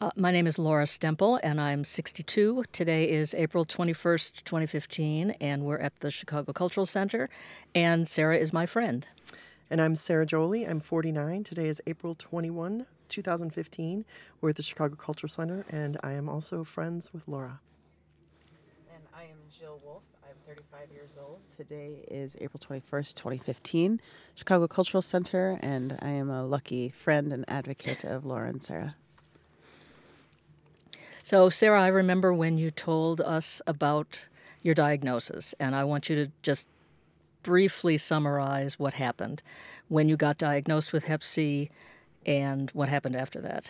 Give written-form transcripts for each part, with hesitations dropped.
My name is Laura Stemple, and I'm 62. Today is April 21st, 2015, and we're at the Chicago Cultural Center, and Sarah is my friend. And I'm Sarah Jolie. I'm 49. Today is April 21, 2015. We're at the Chicago Cultural Center, and I am also friends with Laura. And I am Jill Wolf. I'm 35 years old. Today is April 21st, 2015, Chicago Cultural Center, and I am a lucky friend and advocate of Laura and Sarah. So, Sarah, I remember when you told us about your diagnosis, and I want you to just briefly summarize what happened when you got diagnosed with Hep C and what happened after that.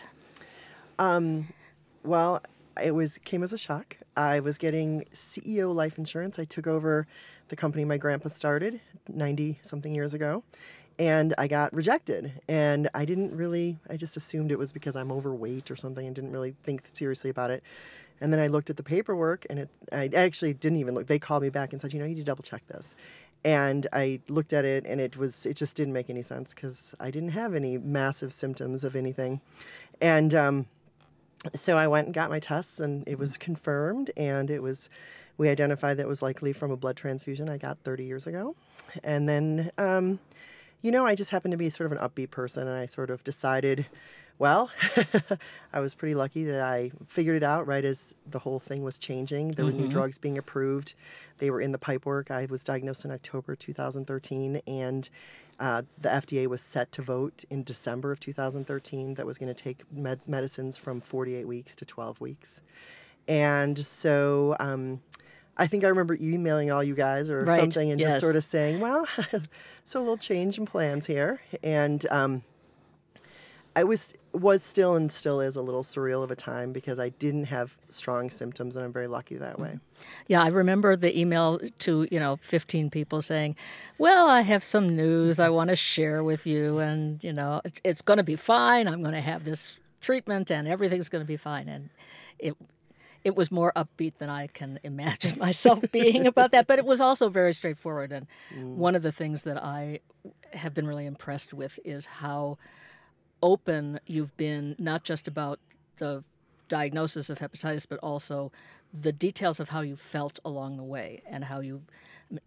Well, it came as a shock. I was getting CEO life insurance. I took over the company my grandpa started 90-something years ago, and I got rejected. And I just assumed it was because I'm overweight or something and didn't really think seriously about it. And then I looked at the paperwork, and I actually didn't even look. They called me back and said, you need to double check this. And I looked at it, and it just didn't make any sense because I didn't have any massive symptoms of anything. And so I went and got my tests, and it was confirmed, and we identified that it was likely from a blood transfusion I got 30 years ago. And then, I just happened to be sort of an upbeat person, and I sort of decided, well, I was pretty lucky that I figured it out right as the whole thing was changing. There were new drugs being approved. They were in the pipework. I was diagnosed in October 2013, and the FDA was set to vote in December of 2013 that was going to take medicines from 48 weeks to 12 weeks. And so I think I remember emailing all you guys or Right, something and yes. just sort of saying, well, so a little change in plans here. And I was still and still is a little surreal of a time because I didn't have strong symptoms, and I'm very lucky that way. Yeah, I remember the email to, 15 people saying, well, I have some news I want to share with you, and, it's going to be fine. I'm going to have this treatment, and everything's going to be fine. And it was more upbeat than I can imagine myself being about that, but it was also very straightforward. And one of the things that I have been really impressed with is how open you've been, not just about the diagnosis of hepatitis, but also the details of how you felt along the way and how you